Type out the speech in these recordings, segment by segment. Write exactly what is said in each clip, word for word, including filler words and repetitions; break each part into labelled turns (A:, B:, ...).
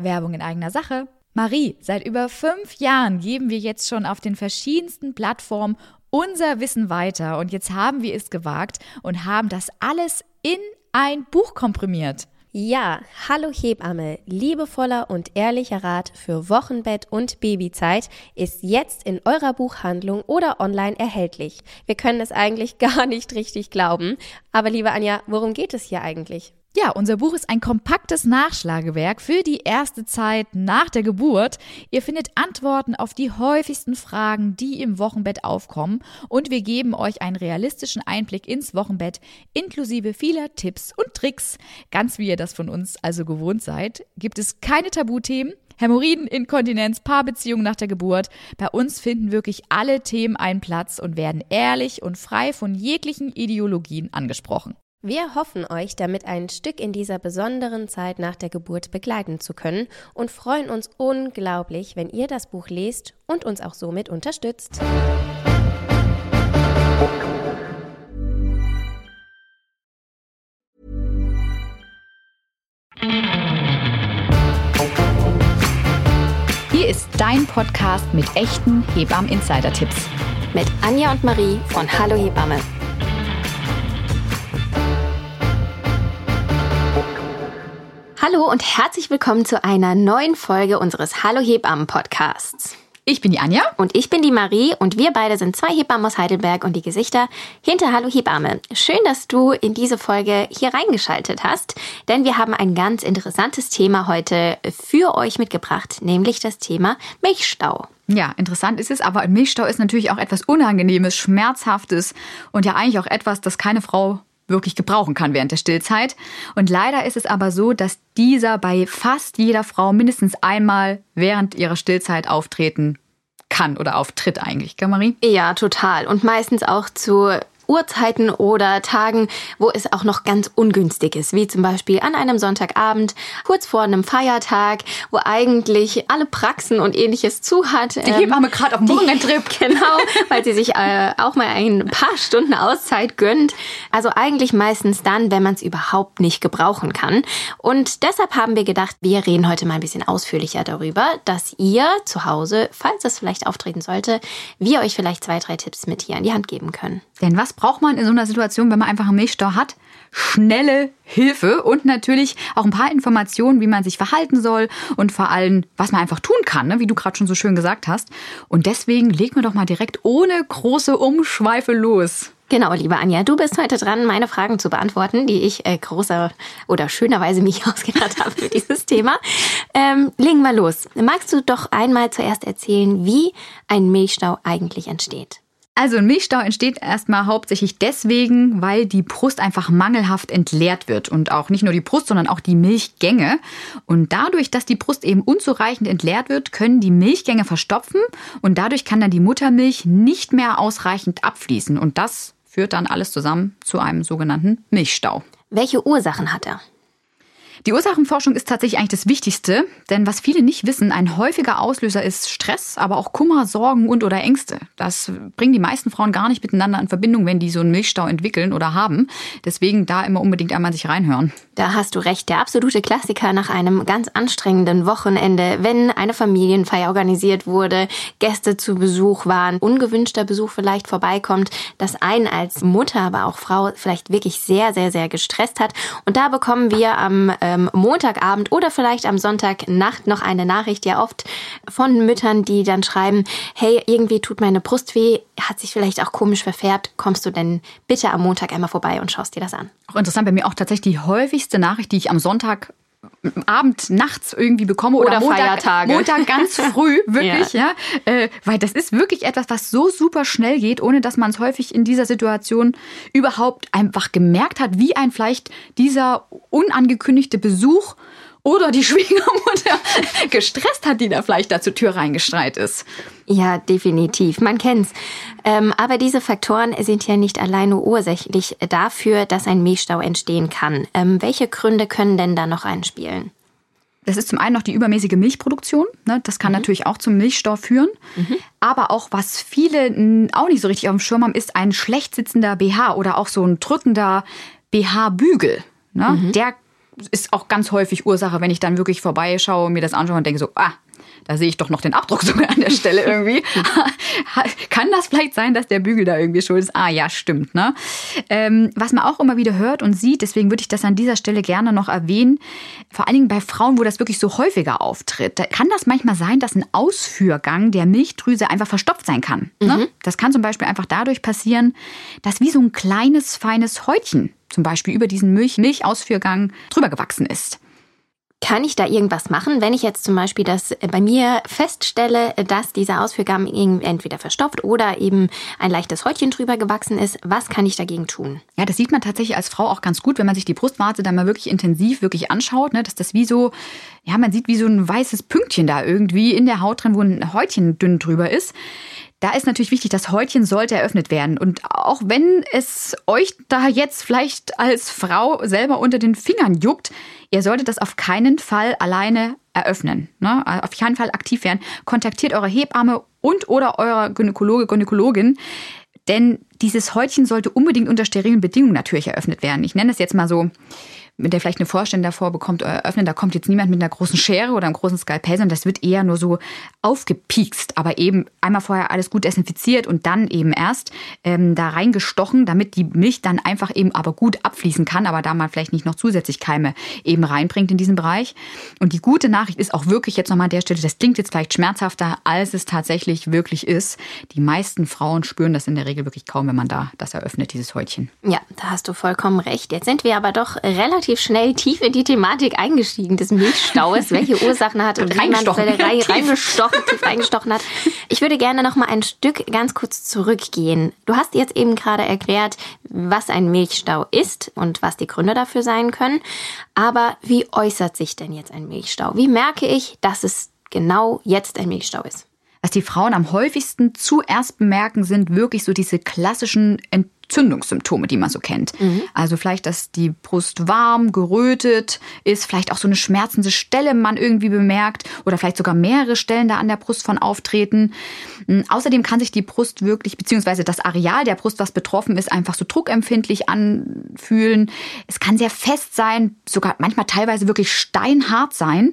A: Werbung in eigener Sache. Marie, seit über fünf Jahren geben wir jetzt schon auf den verschiedensten Plattformen unser Wissen weiter. Und jetzt haben wir es gewagt und haben das alles in ein Buch komprimiert.
B: Ja, Hallo Hebamme, liebevoller und ehrlicher Rat für Wochenbett und Babyzeit ist jetzt in eurer Buchhandlung oder online erhältlich. Wir können es eigentlich gar nicht richtig glauben. Aber liebe Anja, worum geht es hier eigentlich?
A: Ja, unser Buch ist ein kompaktes Nachschlagewerk für die erste Zeit nach der Geburt. Ihr findet Antworten auf die häufigsten Fragen, die im Wochenbett aufkommen. Und wir geben euch einen realistischen Einblick ins Wochenbett, inklusive vieler Tipps und Tricks. Ganz wie ihr das von uns also gewohnt seid, gibt es keine Tabuthemen. Hämorrhoiden, Inkontinenz, Paarbeziehungen nach der Geburt. Bei uns finden wirklich alle Themen einen Platz und werden ehrlich und frei von jeglichen Ideologien angesprochen.
B: Wir hoffen, euch damit ein Stück in dieser besonderen Zeit nach der Geburt begleiten zu können und freuen uns unglaublich, wenn ihr das Buch lest und uns auch somit unterstützt.
A: Hier ist dein Podcast mit echten Hebammen-Insider-Tipps.
B: Mit Anja und Marie von Hallo Hebamme. Hallo und herzlich willkommen zu einer neuen Folge unseres Hallo Hebammen Podcasts.
A: Ich bin die Anja.
B: Und ich bin die Marie und wir beide sind zwei Hebammen aus Heidelberg und die Gesichter hinter Hallo Hebamme. Schön, dass du in diese Folge hier reingeschaltet hast, denn wir haben ein ganz interessantes Thema heute für euch mitgebracht, nämlich das Thema Milchstau.
A: Ja, interessant ist es, aber ein Milchstau ist natürlich auch etwas Unangenehmes, Schmerzhaftes und ja eigentlich auch etwas, das keine Frau wirklich gebrauchen kann während der Stillzeit. Und leider ist es aber so, dass dieser bei fast jeder Frau mindestens einmal während ihrer Stillzeit auftreten kann oder auftritt eigentlich, gell Marie?
B: Ja, total. Und meistens auch zu Uhrzeiten oder Tagen, wo es auch noch ganz ungünstig ist, wie zum Beispiel an einem Sonntagabend, kurz vor einem Feiertag, wo eigentlich alle Praxen und Ähnliches zu hat.
A: Die Hebamme gerade auf dem Wochenendtrip.
B: Genau, weil sie sich äh, auch mal ein paar Stunden Auszeit gönnt. Also eigentlich meistens dann, wenn man es überhaupt nicht gebrauchen kann. Und deshalb haben wir gedacht, wir reden heute mal ein bisschen ausführlicher darüber, dass ihr zu Hause, falls es vielleicht auftreten sollte, wir euch vielleicht zwei, drei Tipps mit hier an die Hand geben können.
A: Denn was braucht man in so einer Situation, wenn man einfach einen Milchstau hat? Schnelle Hilfe und natürlich auch ein paar Informationen, wie man sich verhalten soll und vor allem, was man einfach tun kann, ne? Wie du gerade schon so schön gesagt hast. Und deswegen legen wir doch mal direkt ohne große Umschweife los.
B: Genau, liebe Anja, du bist heute dran, meine Fragen zu beantworten, die ich äh, großer oder schönerweise mich ausgedacht habe für dieses Thema. Ähm, legen wir los. Magst du doch einmal zuerst erzählen, wie ein Milchstau eigentlich entsteht?
A: Also ein Milchstau entsteht erstmal hauptsächlich deswegen, weil die Brust einfach mangelhaft entleert wird. Und auch nicht nur die Brust, sondern auch die Milchgänge. Und dadurch, dass die Brust eben unzureichend entleert wird, können die Milchgänge verstopfen. Und dadurch kann dann die Muttermilch nicht mehr ausreichend abfließen. Und das führt dann alles zusammen zu einem sogenannten Milchstau.
B: Welche Ursachen hat er?
A: Die Ursachenforschung ist tatsächlich eigentlich das Wichtigste, denn was viele nicht wissen, ein häufiger Auslöser ist Stress, aber auch Kummer, Sorgen und oder Ängste. Das bringen die meisten Frauen gar nicht miteinander in Verbindung, wenn die so einen Milchstau entwickeln oder haben. Deswegen da immer unbedingt einmal sich reinhören.
B: Da hast du recht, der absolute Klassiker nach einem ganz anstrengenden Wochenende, wenn eine Familienfeier organisiert wurde, Gäste zu Besuch waren, ungewünschter Besuch vielleicht vorbeikommt, das einen als Mutter, aber auch Frau vielleicht wirklich sehr, sehr, sehr gestresst hat. Und da bekommen wir am ähm, Montagabend oder vielleicht am Sonntagnacht noch eine Nachricht, ja oft von Müttern, die dann schreiben, hey, irgendwie tut meine Brust weh, hat sich vielleicht auch komisch verfärbt, kommst du denn bitte am Montag einmal vorbei und schaust dir das an?
A: Auch interessant, bei mir auch tatsächlich die häufigste Nachricht, die ich am Sonntag Abend, nachts irgendwie bekomme oder,
B: oder
A: Montag,
B: Feiertage.
A: Montag ganz früh, wirklich, ja, ja äh, weil das ist wirklich etwas, was so super schnell geht, ohne dass man es häufig in dieser Situation überhaupt einfach gemerkt hat, wie ein vielleicht dieser unangekündigte Besuch oder die Schwiegermutter gestresst hat, die da vielleicht da zur Tür reingeschreit ist.
B: Ja, definitiv. Man kennt's. Ähm, aber diese Faktoren sind ja nicht alleine ursächlich dafür, dass ein Milchstau entstehen kann. Ähm, welche Gründe können denn da noch einspielen?
A: Das ist zum einen noch die übermäßige Milchproduktion. Ne? Das kann mhm. natürlich auch zum Milchstau führen. Mhm. Aber auch, was viele auch nicht so richtig auf dem Schirm haben, ist ein schlecht sitzender B H oder auch so ein drückender B H-Bügel. Ne? Mhm. Der ist auch ganz häufig Ursache, wenn ich dann wirklich vorbeischaue, mir das anschaue und denke so, ah, da sehe ich doch noch den Abdruck sogar an der Stelle irgendwie. Kann das vielleicht sein, dass der Bügel da irgendwie schuld ist? Ah ja, stimmt. Ne? Ähm, was man auch immer wieder hört und sieht, deswegen würde ich das an dieser Stelle gerne noch erwähnen, vor allen Dingen bei Frauen, wo das wirklich so häufiger auftritt, da kann das manchmal sein, dass ein Ausführgang der Milchdrüse einfach verstopft sein kann. Mhm. Ne? Das kann zum Beispiel einfach dadurch passieren, dass wie so ein kleines, feines Häutchen zum Beispiel über diesen Milch- Milchausführgang drüber gewachsen ist.
B: Kann ich da irgendwas machen, wenn ich jetzt zum Beispiel das bei mir feststelle, dass dieser Ausführgang entweder verstopft oder eben ein leichtes Häutchen drüber gewachsen ist? Was kann ich dagegen tun?
A: Ja, das sieht man tatsächlich als Frau auch ganz gut, wenn man sich die Brustwarze dann mal wirklich intensiv wirklich anschaut, ne, dass das wie so, ja, man sieht wie so ein weißes Pünktchen da irgendwie in der Haut drin, wo ein Häutchen dünn drüber ist. Da ist natürlich wichtig, das Häutchen sollte eröffnet werden. Und auch wenn es euch da jetzt vielleicht als Frau selber unter den Fingern juckt, ihr solltet das auf keinen Fall alleine eröffnen. Ne? Auf keinen Fall aktiv werden. Kontaktiert eure Hebamme und oder eure Gynäkologe, Gynäkologin. Denn dieses Häutchen sollte unbedingt unter sterilen Bedingungen natürlich eröffnet werden. Ich nenne es jetzt mal so, wenn der vielleicht eine Vorstellung davor bekommt, eröffnen, da kommt jetzt niemand mit einer großen Schere oder einem großen Skalpell, sondern das wird eher nur so aufgepiekst, aber eben einmal vorher alles gut desinfiziert und dann eben erst ähm, da reingestochen, damit die Milch dann einfach eben aber gut abfließen kann, aber da man vielleicht nicht noch zusätzlich Keime eben reinbringt in diesen Bereich. Und die gute Nachricht ist auch wirklich jetzt nochmal an der Stelle, das klingt jetzt vielleicht schmerzhafter, als es tatsächlich wirklich ist. Die meisten Frauen spüren das in der Regel wirklich kaum, wenn man da das eröffnet, dieses Häutchen.
B: Ja, da hast du vollkommen recht. Jetzt sind wir aber doch relativ schnell tief in die Thematik eingestiegen des Milchstaues, welche Ursachen hat und wie man reingestochen, tief reingestochen hat. Ich würde gerne noch mal ein Stück ganz kurz zurückgehen. Du hast jetzt eben gerade erklärt, was ein Milchstau ist und was die Gründe dafür sein können. Aber wie äußert sich denn jetzt ein Milchstau? Wie merke ich, dass es genau jetzt ein Milchstau ist?
A: Was die Frauen am häufigsten zuerst bemerken, sind wirklich so diese klassischen Entzündungssymptome, die man so kennt. Mhm. Also vielleicht, dass die Brust warm, gerötet ist, vielleicht auch so eine schmerzende Stelle man irgendwie bemerkt oder vielleicht sogar mehrere Stellen da an der Brust von auftreten. Außerdem kann sich die Brust wirklich, beziehungsweise das Areal der Brust, was betroffen ist, einfach so druckempfindlich anfühlen. Es kann sehr fest sein, sogar manchmal teilweise wirklich steinhart sein.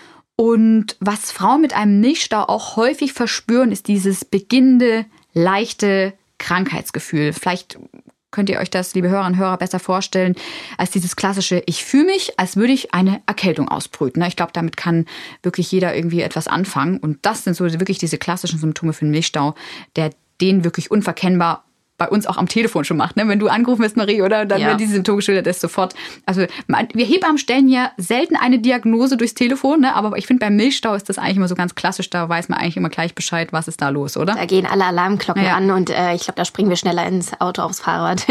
A: Und was Frauen mit einem Milchstau auch häufig verspüren, ist dieses beginnende, leichte Krankheitsgefühl. Vielleicht könnt ihr euch das, liebe Hörerinnen und Hörer, besser vorstellen als dieses klassische, ich fühle mich, als würde ich eine Erkältung ausbrüten. Ich glaube, damit kann wirklich jeder irgendwie etwas anfangen. Und das sind so wirklich diese klassischen Symptome für einen Milchstau, der den wirklich unverkennbar bei uns auch am Telefon schon macht, ne? Wenn du angerufen bist, Marie, oder? Dann
B: ja.
A: werden diese Symptome geschildert, ist sofort. Also wir Hebammen stellen ja selten eine Diagnose durchs Telefon, ne? Aber ich finde, beim Milchstau ist das eigentlich immer so ganz klassisch. Da weiß man eigentlich immer gleich Bescheid, was ist da los, oder?
B: Da gehen alle Alarmglocken
A: ja.
B: an und äh, ich glaube, da springen wir schneller ins Auto, aufs Fahrrad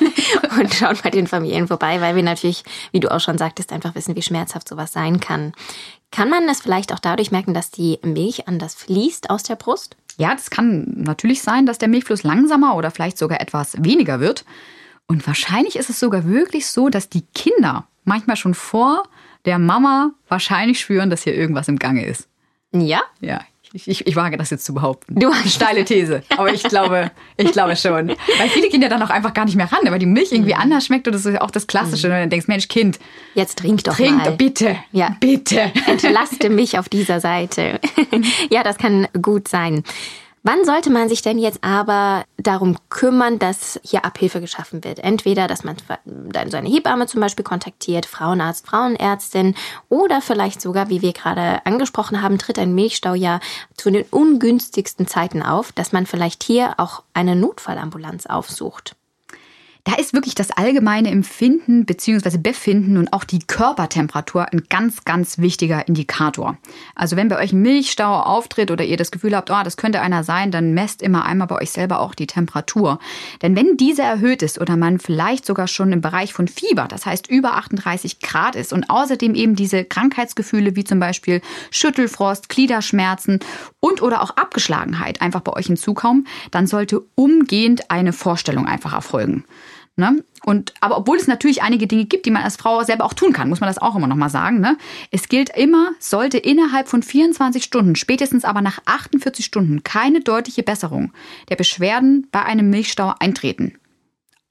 B: und schauen bei den Familien vorbei, weil wir natürlich, wie du auch schon sagtest, einfach wissen, wie schmerzhaft sowas sein kann. Kann man es vielleicht auch dadurch merken, dass die Milch anders fließt aus der Brust?
A: Ja, das kann natürlich sein, dass der Milchfluss langsamer oder vielleicht sogar etwas weniger wird. Und wahrscheinlich ist es sogar wirklich so, dass die Kinder manchmal schon vor der Mama wahrscheinlich spüren, dass hier irgendwas im Gange ist.
B: Ja?
A: Ja, ich, ich, ich wage das jetzt zu behaupten.
B: Du
A: hast steile These, aber ich glaube, ich glaube schon. Weil viele gehen ja dann auch einfach gar nicht mehr ran, weil die Milch irgendwie mhm. anders schmeckt und das ist auch das Klassische. Mhm. Und dann denkst, Mensch, Kind,
B: jetzt trink doch
A: trink
B: mal.
A: Trink bitte,
B: ja.
A: bitte.
B: Entlaste mich auf dieser Seite. Ja, das kann gut sein. Wann sollte man sich denn jetzt aber darum kümmern, dass hier Abhilfe geschaffen wird? Entweder, dass man seine Hebamme zum Beispiel kontaktiert, Frauenarzt, Frauenärztin oder vielleicht sogar, wie wir gerade angesprochen haben, tritt ein Milchstau ja zu den ungünstigsten Zeiten auf, dass man vielleicht hier auch eine Notfallambulanz aufsucht.
A: Da ist wirklich das allgemeine Empfinden bzw. Befinden und auch die Körpertemperatur ein ganz, ganz wichtiger Indikator. Also wenn bei euch ein Milchstau auftritt oder ihr das Gefühl habt, oh, das könnte einer sein, dann messt immer einmal bei euch selber auch die Temperatur. Denn wenn diese erhöht ist oder man vielleicht sogar schon im Bereich von Fieber, das heißt über achtunddreißig Grad ist und außerdem eben diese Krankheitsgefühle wie zum Beispiel Schüttelfrost, Gliederschmerzen und oder auch Abgeschlagenheit einfach bei euch hinzukommen, dann sollte umgehend eine Vorstellung einfach erfolgen. Ne? Und, aber obwohl es natürlich einige Dinge gibt, die man als Frau selber auch tun kann, muss man das auch immer noch mal sagen. Ne? Es gilt immer, sollte innerhalb von vierundzwanzig Stunden, spätestens aber nach achtundvierzig Stunden, keine deutliche Besserung der Beschwerden bei einem Milchstau eintreten.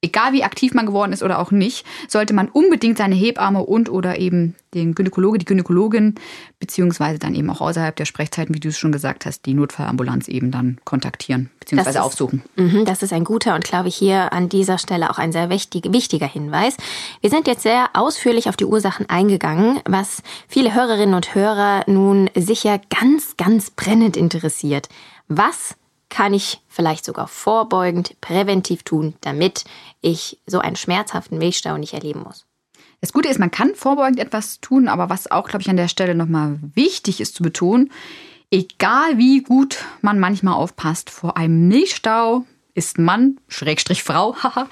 A: egal wie aktiv man geworden ist oder auch nicht, sollte man unbedingt seine Hebamme und oder eben den Gynäkologe, die Gynäkologin, beziehungsweise dann eben auch außerhalb der Sprechzeiten, wie du es schon gesagt hast, die Notfallambulanz eben dann kontaktieren, beziehungsweise
B: das ist,
A: aufsuchen.
B: Mh, das ist ein guter und, glaube ich, hier an dieser Stelle auch ein sehr wichtig, wichtiger Hinweis. Wir sind jetzt sehr ausführlich auf die Ursachen eingegangen, was viele Hörerinnen und Hörer nun sicher ganz, ganz brennend interessiert. Was kann ich vielleicht sogar vorbeugend, präventiv tun, damit ich so einen schmerzhaften Milchstau nicht erleben muss?
A: Das Gute ist, man kann vorbeugend etwas tun, aber was auch, glaube ich, an der Stelle nochmal wichtig ist zu betonen, egal wie gut man manchmal aufpasst, vor einem Milchstau ist Mann, Schrägstrich Frau, haha,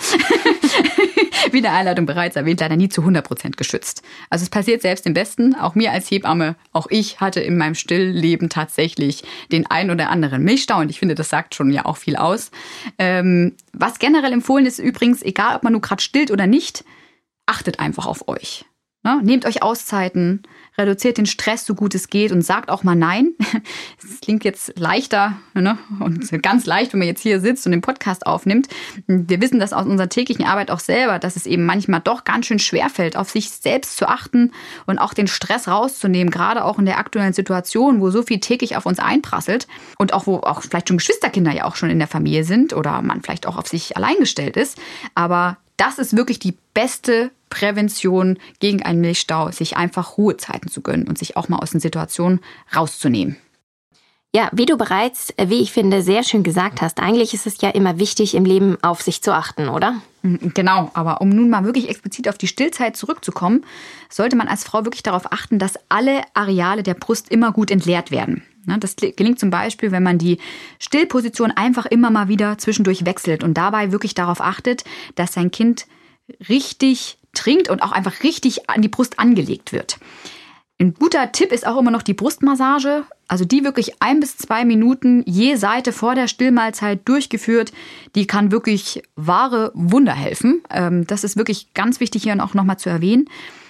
A: wie in der Einleitung bereits erwähnt, leider nie zu hundert Prozent geschützt. Also es passiert selbst dem Besten, auch mir als Hebamme, auch ich hatte in meinem Stillleben tatsächlich den einen oder anderen Milchstau und ich finde, das sagt schon ja auch viel aus. Ähm, was generell empfohlen ist übrigens, egal ob man nur gerade stillt oder nicht, achtet einfach auf euch. Ne? Nehmt euch Auszeiten, reduziert den Stress, so gut es geht und sagt auch mal Nein. Es klingt jetzt leichter, ne? Und ganz leicht, wenn man jetzt hier sitzt und den Podcast aufnimmt. Wir wissen das aus unserer täglichen Arbeit auch selber, dass es eben manchmal doch ganz schön schwerfällt, auf sich selbst zu achten und auch den Stress rauszunehmen, gerade auch in der aktuellen Situation, wo so viel täglich auf uns einprasselt und auch wo auch vielleicht schon Geschwisterkinder ja auch schon in der Familie sind oder man vielleicht auch auf sich allein gestellt ist. Aber das ist wirklich die beste Prävention gegen einen Milchstau, sich einfach Ruhezeiten zu gönnen und sich auch mal aus den Situationen rauszunehmen.
B: Ja, wie du bereits, wie ich finde, sehr schön gesagt hast, eigentlich ist es ja immer wichtig, im Leben auf sich zu achten, oder?
A: Genau, aber um nun mal wirklich explizit auf die Stillzeit zurückzukommen, sollte man als Frau wirklich darauf achten, dass alle Areale der Brust immer gut entleert werden. Das gelingt zum Beispiel, wenn man die Stillposition einfach immer mal wieder zwischendurch wechselt und dabei wirklich darauf achtet, dass sein Kind richtig trinkt und auch einfach richtig an die Brust angelegt wird. Ein guter Tipp ist auch immer noch die Brustmassage, also die wirklich ein bis zwei Minuten je Seite vor der Stillmahlzeit durchgeführt. Die kann wirklich wahre Wunder helfen. Das ist wirklich ganz wichtig hier auch nochmal zu erwähnen.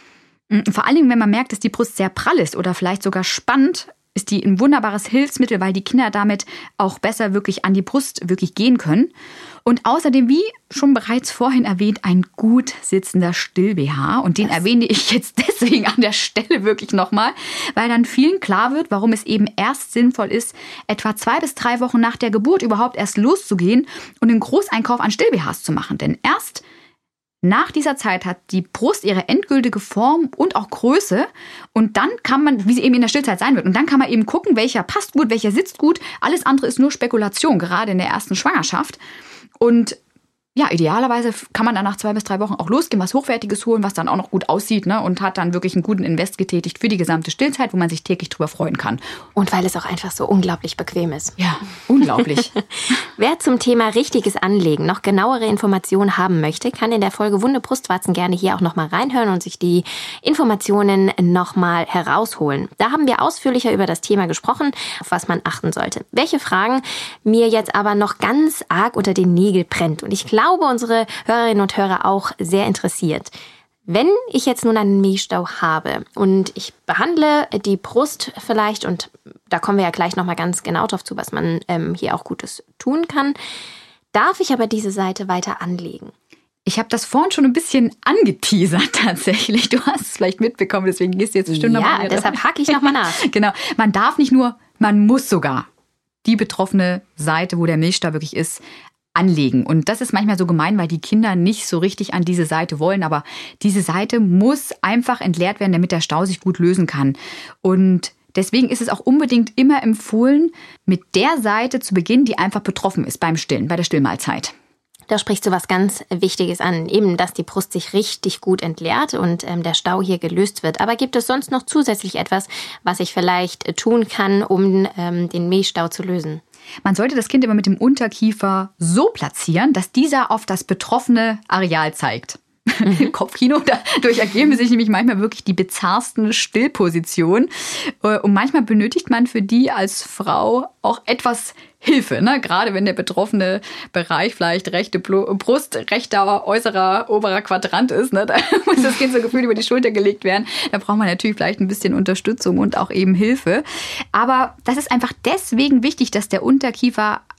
A: Vor allen Dingen, wenn man merkt, dass die Brust sehr prall ist oder vielleicht sogar spannt, ist die ein wunderbares Hilfsmittel, weil die Kinder damit auch besser wirklich an die Brust wirklich gehen können. Und außerdem, wie schon bereits vorhin erwähnt, ein gut sitzender Still-B H. Und den erwähne ich jetzt deswegen an der Stelle wirklich nochmal, weil dann vielen klar wird, warum es eben erst sinnvoll ist, etwa zwei bis drei Wochen nach der Geburt überhaupt erst loszugehen und einen Großeinkauf an Still-B Hs zu machen. Denn erst nach dieser Zeit hat die Brust ihre endgültige Form und auch Größe und dann kann man, wie sie eben in der Stillzeit sein wird, und dann kann man eben gucken, welcher passt gut, welcher sitzt gut. Alles andere ist nur Spekulation, gerade in der ersten Schwangerschaft. Und ja, idealerweise kann man dann nach zwei bis drei Wochen auch losgehen, was Hochwertiges holen, was dann auch noch gut aussieht, ne? Und hat dann wirklich einen guten Invest getätigt für die gesamte Stillzeit, wo man sich täglich drüber freuen kann.
B: Und weil es auch einfach so unglaublich bequem ist.
A: Ja, unglaublich.
B: Wer zum Thema richtiges Anlegen noch genauere Informationen haben möchte, kann in der Folge Wunde Brustwarzen gerne hier auch nochmal reinhören und sich die Informationen nochmal herausholen. Da haben wir ausführlicher über das Thema gesprochen, auf was man achten sollte. Welche Fragen mir jetzt aber noch ganz arg unter den Nägeln brennt und ich glaube, Ich glaube, unsere Hörerinnen und Hörer auch sehr interessiert. Wenn ich jetzt nun einen Milchstau habe und ich behandle die Brust vielleicht, und da kommen wir ja gleich nochmal ganz genau drauf zu, was man ähm, hier auch Gutes tun kann, darf ich aber diese Seite weiter anlegen?
A: Ich habe das vorhin schon ein bisschen angeteasert tatsächlich. Du hast es vielleicht mitbekommen, deswegen gehst du jetzt bestimmt
B: ja,
A: nochmal.
B: Ja, deshalb hake ich nochmal nach.
A: Genau, man darf nicht nur, man muss sogar die betroffene Seite, wo der Milchstau wirklich ist, anlegen. Und das ist manchmal so gemein, weil die Kinder nicht so richtig an diese Seite wollen. Aber diese Seite muss einfach entleert werden, damit der Stau sich gut lösen kann. Und deswegen ist es auch unbedingt immer empfohlen, mit der Seite zu beginnen, die einfach betroffen ist beim Stillen, bei der Stillmahlzeit.
B: Da sprichst du was ganz Wichtiges an, eben, dass die Brust sich richtig gut entleert und ähm, der Stau hier gelöst wird. Aber gibt es sonst noch zusätzlich etwas, was ich vielleicht tun kann, um ähm, den Milchstau zu lösen?
A: Man sollte das Kind immer mit dem Unterkiefer so platzieren, dass dieser auf das betroffene Areal zeigt. Mhm. Kopfkino, dadurch ergeben sich nämlich manchmal wirklich die bizarrsten Stillpositionen. Und manchmal benötigt man für die als Frau auch etwas Hilfe, ne? Gerade wenn der betroffene Bereich vielleicht rechte Brust, rechter, äußerer, oberer Quadrant ist, ne? Da muss das Kind so gefühlt über die Schulter gelegt werden. Da braucht man natürlich vielleicht ein bisschen Unterstützung und auch eben Hilfe. Aber das ist einfach deswegen wichtig, dass der Unterkiefer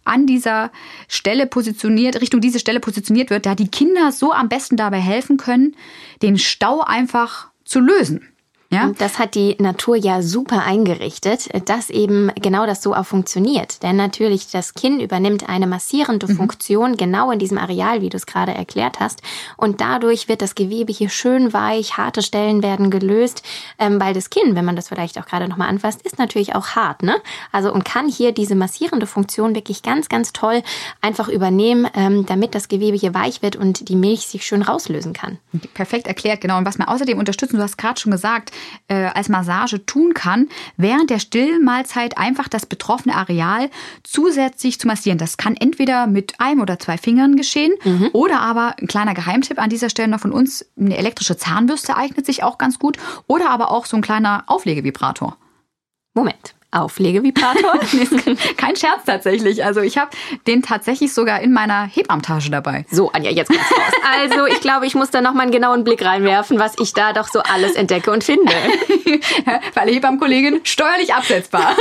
A: an dieser Stelle positioniert, Richtung diese Stelle positioniert wird, da die Kinder so am besten dabei helfen können, den Stau einfach zu lösen. Ja?
B: Und das hat die Natur ja super eingerichtet, dass eben genau das so auch funktioniert. Denn natürlich, das Kinn übernimmt eine massierende mhm. Funktion genau in diesem Areal, wie du es gerade erklärt hast. Und dadurch wird das Gewebe hier schön weich, harte Stellen werden gelöst, ähm, weil das Kinn, wenn man das vielleicht auch gerade nochmal anfasst, ist natürlich auch hart, ne? Also und kann hier diese massierende Funktion wirklich ganz, ganz toll einfach übernehmen, ähm, damit das Gewebe hier weich wird und die Milch sich schön rauslösen kann.
A: Perfekt erklärt, genau. Und was man außerdem unterstützen, du hast gerade schon gesagt, Äh, als Massage tun kann, während der Stillmahlzeit einfach das betroffene Areal zusätzlich zu massieren. Das kann entweder mit einem oder zwei Fingern geschehen mhm. oder aber, ein kleiner Geheimtipp an dieser Stelle noch von uns, eine elektrische Zahnbürste eignet sich auch ganz gut oder aber auch so ein kleiner Auflegevibrator.
B: Moment. Auflegevibrator?
A: Kein Scherz tatsächlich. Also ich habe den tatsächlich sogar in meiner Hebammentasche dabei.
B: So, Anja, jetzt kommt's raus. Also ich glaube, ich muss da noch mal einen genauen Blick reinwerfen, was ich da doch so alles entdecke und finde.
A: Weil Hebammenkollegin steuerlich absetzbar.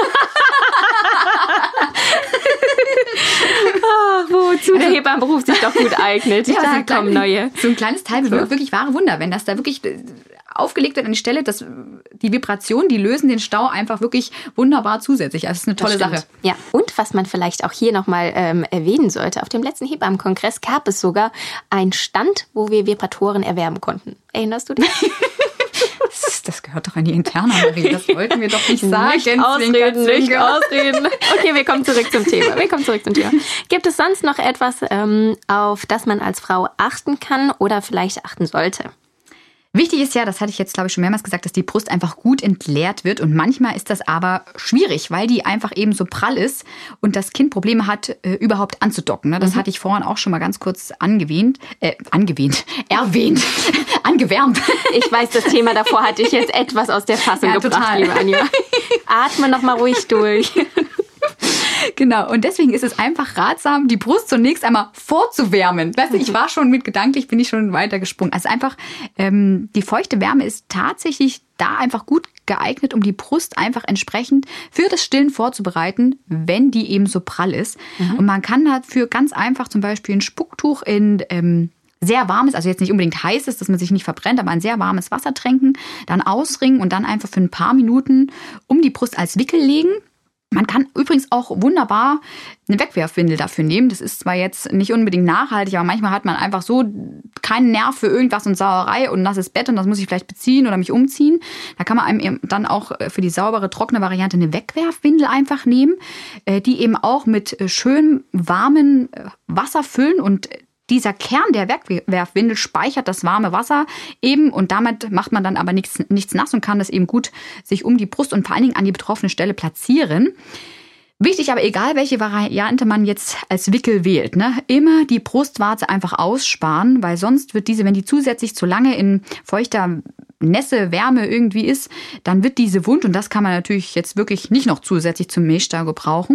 B: Ach, wozu der Hebammenberuf sich doch gut eignet.
A: Ja,
B: da
A: so
B: kommen neue.
A: So ein kleines Teil bewirkt wirklich wahre Wunder. Wenn das da wirklich aufgelegt wird an die Stelle, dass die Vibrationen, die lösen den Stau einfach wirklich wunderbar zusätzlich. Also das ist eine tolle Sache.
B: Ja, und was man vielleicht auch hier nochmal ähm, erwähnen sollte, auf dem letzten Hebammenkongress gab es sogar einen Stand, wo wir Vibratoren erwerben konnten. Erinnerst du dich?
A: Das, das gehört doch an die Interne, Marie. Das wollten wir doch nicht sagen.
B: Nicht ausreden, nicht ausreden. Okay, wir kommen zurück zum Thema. Wir kommen zurück zum Thema. Gibt es sonst noch etwas, ähm, auf das man als Frau achten kann oder vielleicht achten sollte?
A: Wichtig ist ja, das hatte ich jetzt, glaube ich, schon mehrmals gesagt, dass die Brust einfach gut entleert wird. Und manchmal ist das aber schwierig, weil die einfach eben so prall ist und das Kind Probleme hat, äh, überhaupt anzudocken. Ne? Das mhm. hatte ich vorhin auch schon mal ganz kurz angewähnt. Äh, angewähnt. Erwähnt. Angewärmt.
B: Ich weiß, das Thema davor hatte ich jetzt etwas aus der Fassung
A: ja,
B: gebracht,
A: total.
B: liebe Anja. Atme noch mal ruhig durch.
A: Genau, und deswegen ist es einfach ratsam, die Brust zunächst einmal vorzuwärmen. Weißt du, ich war schon mit gedanklich, bin ich schon weitergesprungen. Also einfach, ähm, die feuchte Wärme ist tatsächlich da einfach gut geeignet, um die Brust einfach entsprechend für das Stillen vorzubereiten, wenn die eben so prall ist. Mhm. Und man kann dafür ganz einfach zum Beispiel ein Spucktuch in ähm, sehr warmes, also jetzt nicht unbedingt heißes, dass man sich nicht verbrennt, aber ein sehr warmes Wasser tränken, dann ausringen und dann einfach für ein paar Minuten um die Brust als Wickel legen. Man kann übrigens auch wunderbar eine Wegwerfwindel dafür nehmen. Das ist zwar jetzt nicht unbedingt nachhaltig, aber manchmal hat man einfach so keinen Nerv für irgendwas und Sauerei und nasses Bett und das muss ich vielleicht beziehen oder mich umziehen. Da kann man einem dann auch für die saubere, trockene Variante eine Wegwerfwindel einfach nehmen, die eben auch mit schönem, warmem Wasser füllen und dieser Kern der Wegwerfwindel speichert das warme Wasser eben und damit macht man dann aber nichts, nichts nass und kann das eben gut sich um die Brust und vor allen Dingen an die betroffene Stelle platzieren. Wichtig aber, egal welche Variante man jetzt als Wickel wählt, ne, immer die Brustwarze einfach aussparen, weil sonst wird diese, wenn die zusätzlich zu lange in feuchter Nässe, Wärme irgendwie ist, dann wird diese wund und das kann man natürlich jetzt wirklich nicht noch zusätzlich zum Milchstau gebrauchen.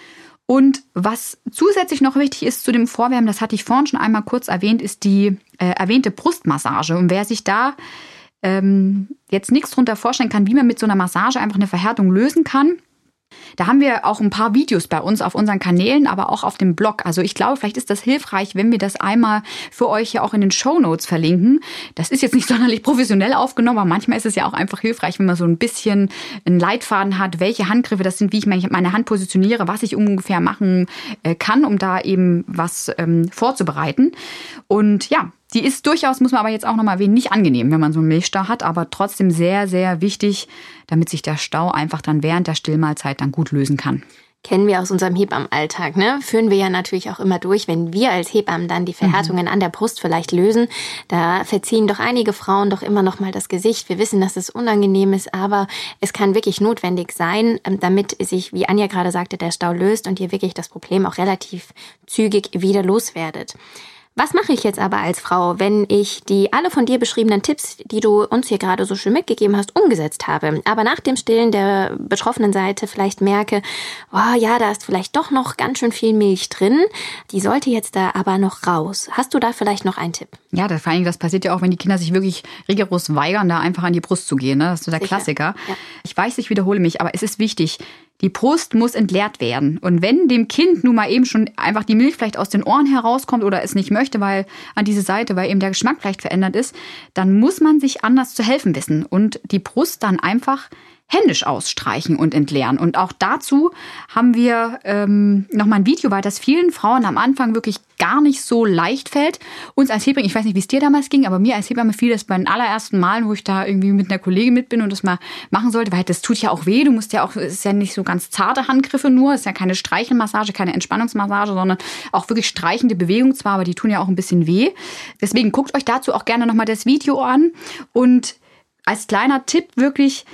A: Und was zusätzlich noch wichtig ist zu dem Vorwärmen, das hatte ich vorhin schon einmal kurz erwähnt, ist die äh, erwähnte Brustmassage. Und wer sich da ähm, jetzt nichts drunter vorstellen kann, wie man mit so einer Massage einfach eine Verhärtung lösen kann, da haben wir auch ein paar Videos bei uns auf unseren Kanälen, aber auch auf dem Blog. Also ich glaube, vielleicht ist das hilfreich, wenn wir das einmal für euch hier auch in den Shownotes verlinken. Das ist jetzt nicht sonderlich professionell aufgenommen, aber manchmal ist es ja auch einfach hilfreich, wenn man so ein bisschen einen Leitfaden hat, welche Handgriffe das sind, wie ich meine Hand positioniere, was ich ungefähr machen kann, um da eben was ähm, vorzubereiten. Und ja, die ist durchaus, muss man aber jetzt auch nochmal erwähnen, nicht angenehm, wenn man so einen Milchstau hat, aber trotzdem sehr, sehr wichtig, damit sich der Stau einfach dann während der Stillmahlzeit dann gut lösen kann.
B: Kennen wir aus unserem Hebammenalltag, ne? Führen wir ja natürlich auch immer durch, wenn wir als Hebammen dann die Verhärtungen mhm. an der Brust vielleicht lösen. Da verziehen doch einige Frauen doch immer noch mal das Gesicht. Wir wissen, dass es unangenehm ist, aber es kann wirklich notwendig sein, damit sich, wie Anja gerade sagte, der Stau löst und ihr wirklich das Problem auch relativ zügig wieder loswerdet. Was mache ich jetzt aber als Frau, wenn ich die alle von dir beschriebenen Tipps, die du uns hier gerade so schön mitgegeben hast, umgesetzt habe, aber nach dem Stillen der betroffenen Seite vielleicht merke, oh ja, da ist vielleicht doch noch ganz schön viel Milch drin, die sollte jetzt da aber noch raus. Hast du da vielleicht noch einen Tipp?
A: Ja, das, vor allem, das passiert ja auch, wenn die Kinder sich wirklich rigoros weigern, da einfach an die Brust zu gehen. Ne? Das ist so der Sicher. Klassiker. Ja. Ich weiß, ich wiederhole mich, aber es ist wichtig,
C: Die Brust muss entleert werden. Und wenn dem Kind nun mal eben schon einfach die Milch vielleicht aus den Ohren herauskommt oder es nicht möchte, weil an diese Seite, weil eben der Geschmack vielleicht verändert ist, dann muss man sich anders zu helfen wissen und die Brust dann einfach händisch ausstreichen und entleeren. Und auch dazu haben wir ähm, nochmal ein Video, weil das vielen Frauen am Anfang wirklich gar nicht so leicht fällt. Uns als Hebamme, ich weiß nicht, wie es dir damals ging, aber mir als Hebamme fiel das bei den allerersten Malen, wo ich da irgendwie mit einer Kollegin mit bin und das mal machen sollte, weil das tut ja auch weh. Du musst ja auch, es ist ja nicht so ganz zarte Handgriffe nur, es ist ja keine Streichelmassage, keine Entspannungsmassage, sondern auch wirklich streichende Bewegungen zwar, aber die tun ja auch ein bisschen weh. Deswegen guckt euch dazu auch gerne nochmal das Video an. Und als kleiner Tipp wirklich,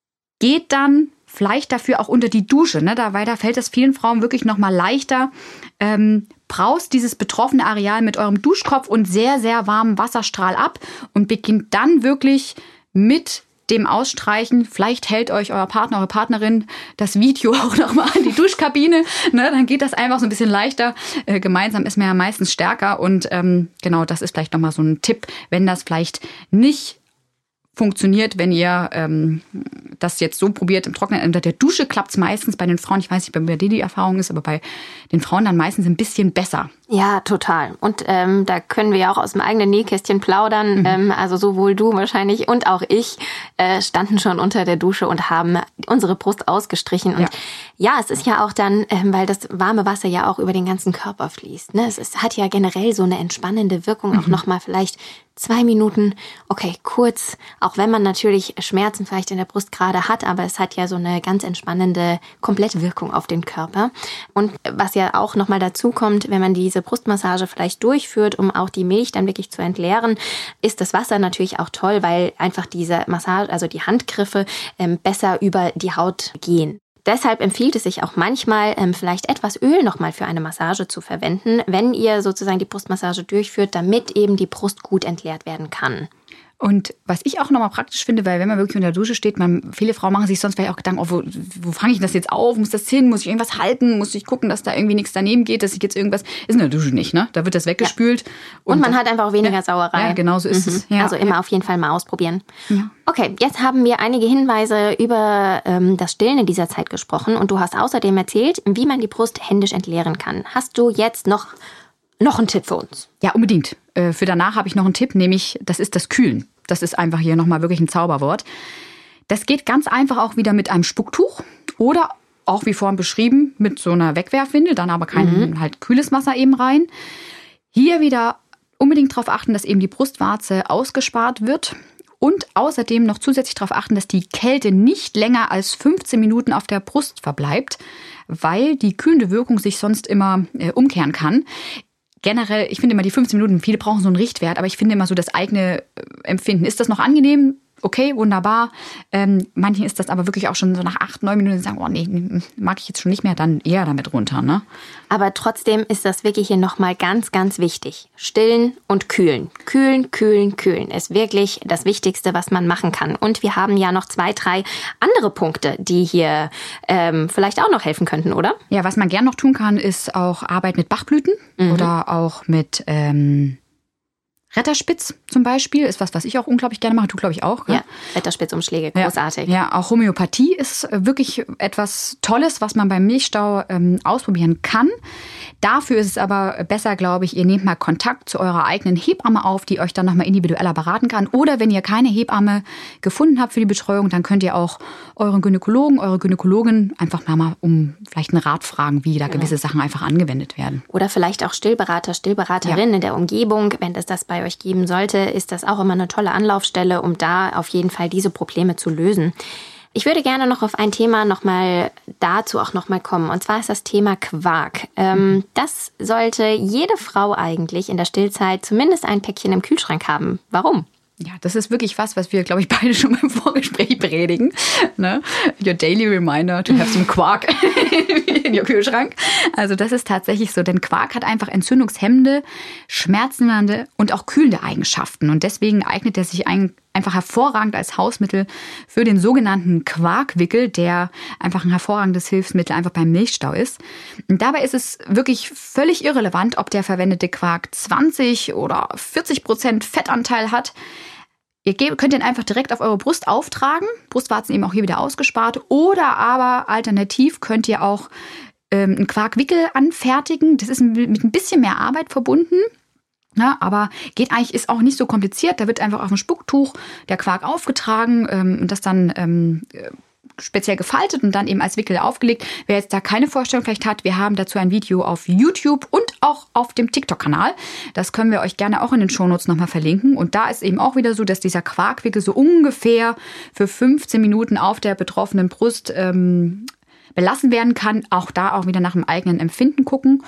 C: geht dann vielleicht dafür auch unter die Dusche, ne? Da, weil da fällt es vielen Frauen wirklich noch mal leichter. Ähm, braust dieses betroffene Areal mit eurem Duschkopf und sehr, sehr warmem Wasserstrahl ab und beginnt dann wirklich mit dem Ausstreichen. Vielleicht hält euch euer Partner, eure Partnerin das Video auch noch mal an die Duschkabine. Ne? Dann geht das einfach so ein bisschen leichter. Äh, gemeinsam ist man ja meistens stärker. Und ähm, genau, das ist vielleicht noch mal so ein Tipp, wenn das vielleicht nicht funktioniert, wenn ihr ähm, das jetzt so probiert im Trockenen. Unter der Dusche klappt es meistens bei den Frauen, ich weiß nicht, bei dir die Erfahrung ist, aber bei den Frauen dann meistens ein bisschen besser.
B: Ja, total. Und ähm, da können wir ja auch aus dem eigenen Nähkästchen plaudern. Mhm. Ähm, also sowohl du wahrscheinlich und auch ich äh, standen schon unter der Dusche und haben unsere Brust ausgestrichen. Und ja, ja es ist ja auch dann, ähm, weil das warme Wasser ja auch über den ganzen Körper fließt. Ne? Es ist, hat ja generell so eine entspannende Wirkung, mhm. auch nochmal vielleicht zwei Minuten, okay, kurz, auch wenn man natürlich Schmerzen vielleicht in der Brust gerade hat, aber es hat ja so eine ganz entspannende Komplettwirkung auf den Körper. Und was ja auch nochmal dazu kommt, wenn man diese Brustmassage vielleicht durchführt, um auch die Milch dann wirklich zu entleeren, ist das Wasser natürlich auch toll, weil einfach diese Massage, also die Handgriffe ähm, besser über die Haut gehen. Deshalb empfiehlt es sich auch manchmal, ähm, vielleicht etwas Öl nochmal für eine Massage zu verwenden, wenn ihr sozusagen die Brustmassage durchführt, damit eben die Brust gut entleert werden kann.
C: Und was ich auch nochmal praktisch finde, weil wenn man wirklich unter der Dusche steht, man, viele Frauen machen sich sonst vielleicht auch Gedanken, oh, wo, wo fange ich das jetzt auf? Muss das hin? Muss ich irgendwas halten? Muss ich gucken, dass da irgendwie nichts daneben geht, dass ich jetzt irgendwas... Ist in der Dusche nicht, ne? Da wird das weggespült.
B: Ja. Und, und man hat einfach auch weniger ja, Sauerei.
C: Ja, genau so ist mhm. es. Ja.
B: Also immer auf jeden Fall mal ausprobieren. Ja. Okay, jetzt haben wir einige Hinweise über ähm, das Stillen in dieser Zeit gesprochen und du hast außerdem erzählt, wie man die Brust händisch entleeren kann. Hast du jetzt noch... Noch ein Tipp für uns?
C: Ja, unbedingt. Für danach habe ich noch einen Tipp, nämlich das ist das Kühlen. Das ist einfach hier nochmal wirklich ein Zauberwort. Das geht ganz einfach auch wieder mit einem Spucktuch oder auch wie vorhin beschrieben mit so einer Wegwerfwindel, dann aber kein mhm. halt kühles Wasser eben rein. Hier wieder unbedingt darauf achten, dass eben die Brustwarze ausgespart wird. Und außerdem noch zusätzlich darauf achten, dass die Kälte nicht länger als fünfzehn Minuten auf der Brust verbleibt, weil die kühlende Wirkung sich sonst immer äh, umkehren kann. Generell, ich finde immer die fünfzehn Minuten, viele brauchen so einen Richtwert, aber ich finde immer so das eigene Empfinden. Ist das noch angenehm? Okay, wunderbar. Ähm, manchen ist das aber wirklich auch schon so nach acht, neun Minuten, die sagen, oh nee, mag ich jetzt schon nicht mehr, dann eher damit runter, ne?
B: Aber trotzdem ist das wirklich hier nochmal ganz, ganz wichtig. Stillen und kühlen. Kühlen, kühlen, kühlen ist wirklich das Wichtigste, was man machen kann. Und wir haben ja noch zwei, drei andere Punkte, die hier ähm, vielleicht auch noch helfen könnten, oder?
C: Ja, was man gern noch tun kann, ist auch Arbeit mit Bachblüten mhm. oder auch mit... Ähm Retterspitz zum Beispiel ist was, was ich auch unglaublich gerne mache. Du, glaube ich, auch. Gell?
B: Ja, Retterspitzumschläge, großartig.
C: Ja, ja, auch Homöopathie ist wirklich etwas Tolles, was man beim Milchstau ähm, ausprobieren kann. Dafür ist es aber besser, glaube ich, ihr nehmt mal Kontakt zu eurer eigenen Hebamme auf, die euch dann nochmal individueller beraten kann. Oder wenn ihr keine Hebamme gefunden habt für die Betreuung, dann könnt ihr auch euren Gynäkologen, eure Gynäkologin einfach mal um vielleicht einen Rat fragen, wie da genau. gewisse Sachen einfach angewendet werden.
B: Oder vielleicht auch Stillberater, Stillberaterin ja. in der Umgebung, wenn das das bei euch geben sollte, ist das auch immer eine tolle Anlaufstelle, um da auf jeden Fall diese Probleme zu lösen. Ich würde gerne noch auf ein Thema nochmal dazu auch nochmal kommen. Und zwar ist das Thema Quark. Ähm, das sollte jede Frau eigentlich in der Stillzeit zumindest ein Päckchen im Kühlschrank haben. Warum?
C: Ja, das ist wirklich was, was wir, glaube ich, beide schon beim Vorgespräch predigen. Ne? Your daily reminder to have some Quark in your Kühlschrank. Also das ist tatsächlich so, denn Quark hat einfach entzündungshemmende, schmerzlindernde und auch kühlende Eigenschaften. Und deswegen eignet er sich ein, einfach hervorragend als Hausmittel für den sogenannten Quarkwickel, der einfach ein hervorragendes Hilfsmittel einfach beim Milchstau ist. Und dabei ist es wirklich völlig irrelevant, ob der verwendete Quark zwanzig oder vierzig Prozent Fettanteil hat. Ihr könnt den einfach direkt auf eure Brust auftragen. Brustwarzen eben auch hier wieder ausgespart. Oder aber alternativ könnt ihr auch ähm, einen Quarkwickel anfertigen. Das ist mit ein bisschen mehr Arbeit verbunden. Ja, aber geht eigentlich, ist auch nicht so kompliziert. Da wird einfach auf dem Spucktuch der Quark aufgetragen ähm, und das dann ähm, speziell gefaltet und dann eben als Wickel aufgelegt. Wer jetzt da keine Vorstellung vielleicht hat, wir haben dazu ein Video auf YouTube und auch auf dem TikTok-Kanal. Das können wir euch gerne auch in den Shownotes nochmal verlinken. Und da ist eben auch wieder so, dass dieser Quarkwickel so ungefähr für fünfzehn Minuten auf der betroffenen Brust ähm, belassen werden kann. Auch da auch wieder nach dem eigenen Empfinden gucken.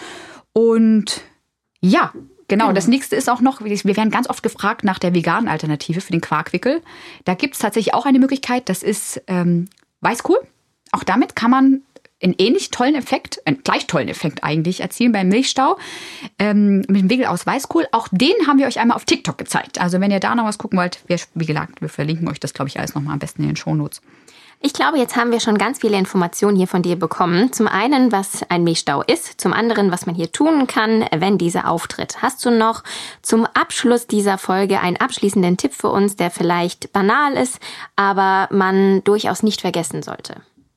C: Und ja, genau, das nächste ist auch noch, wir werden ganz oft gefragt nach der veganen Alternative für den Quarkwickel. Da gibt es tatsächlich auch eine Möglichkeit, das ist ähm, Weißkohl. Auch damit kann man einen ähnlich tollen Effekt, einen gleich tollen Effekt eigentlich erzielen beim Milchstau ähm, mit dem Wickel aus Weißkohl. Auch den haben wir euch einmal auf TikTok gezeigt. Also wenn ihr da noch was gucken wollt, wir, wie gesagt, wir verlinken euch das, glaube ich, alles nochmal am besten in den Shownotes.
B: Ich glaube, jetzt haben wir schon ganz viele Informationen hier von dir bekommen. Zum einen, was ein Milchstau ist, zum anderen, was man hier tun kann, wenn dieser auftritt. Hast du noch zum Abschluss dieser Folge einen abschließenden Tipp für uns, der vielleicht banal ist, aber man durchaus nicht vergessen sollte?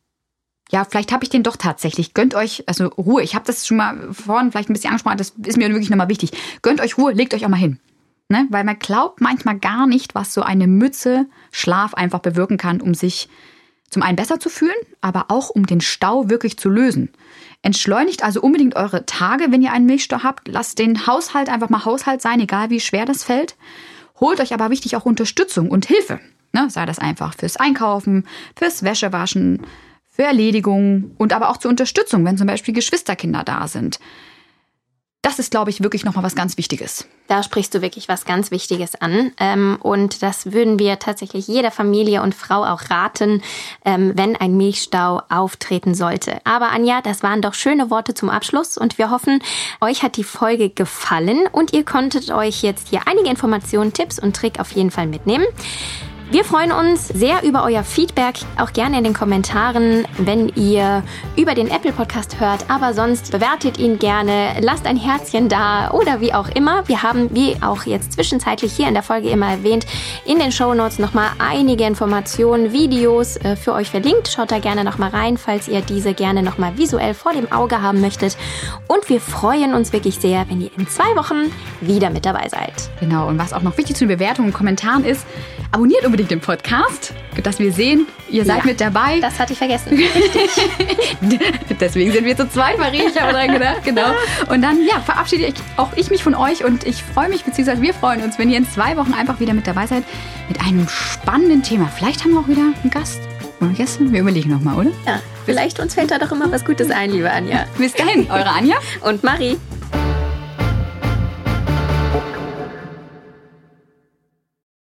C: Ja, vielleicht habe ich den doch tatsächlich. Gönnt euch, also Ruhe. Ich habe das schon mal vorhin vielleicht ein bisschen angesprochen, das ist mir wirklich nochmal wichtig. Gönnt euch Ruhe, legt euch auch mal hin. Ne? Weil man glaubt manchmal gar nicht, was so eine Mütze Schlaf einfach bewirken kann, um sich zum einen besser zu fühlen, aber auch um den Stau wirklich zu lösen. Entschleunigt also unbedingt eure Tage, wenn ihr einen Milchstau habt. Lasst den Haushalt einfach mal Haushalt sein, egal wie schwer das fällt. Holt euch aber wichtig auch Unterstützung und Hilfe. Ne? Sei das einfach fürs Einkaufen, fürs Wäschewaschen, für Erledigungen und aber auch zur Unterstützung, wenn zum Beispiel Geschwisterkinder da sind. Das ist, glaube ich, wirklich nochmal was ganz Wichtiges.
B: Da sprichst du wirklich was ganz Wichtiges an. Und das würden wir tatsächlich jeder Familie und Frau auch raten, wenn ein Milchstau auftreten sollte. Aber Anja, das waren doch schöne Worte zum Abschluss. Und wir hoffen, euch hat die Folge gefallen. Und ihr konntet euch jetzt hier einige Informationen, Tipps und Tricks auf jeden Fall mitnehmen. Wir freuen uns sehr über euer Feedback, auch gerne in den Kommentaren, wenn ihr über den Apple Podcast hört. Aber sonst bewertet ihn gerne, lasst ein Herzchen da oder wie auch immer. Wir haben, wie auch jetzt zwischenzeitlich hier in der Folge immer erwähnt, in den Shownotes nochmal einige Informationen, Videos äh, für euch verlinkt. Schaut da gerne nochmal rein, falls ihr diese gerne nochmal visuell vor dem Auge haben möchtet. Und wir freuen uns wirklich sehr, wenn ihr in zwei Wochen wieder mit dabei seid.
C: Genau, und was auch noch wichtig zu den Bewertungen und Kommentaren ist, abonniert unbedingt den Podcast, dass wir sehen, ihr seid ja mit dabei.
B: Das hatte ich vergessen. Richtig.
C: Deswegen sind wir zu zweit, Marie. Ich habe dran gedacht, genau. Und dann, ja, verabschiede ich auch ich mich von euch und ich freue mich, beziehungsweise wir freuen uns, wenn ihr in zwei Wochen einfach wieder mit dabei seid mit einem spannenden Thema. Vielleicht haben wir auch wieder einen Gast. Oder Gäste? Wir überlegen nochmal, oder?
B: Ja, vielleicht uns fällt da doch immer was Gutes ein, liebe Anja.
C: Bis dahin, eure Anja
B: und Marie.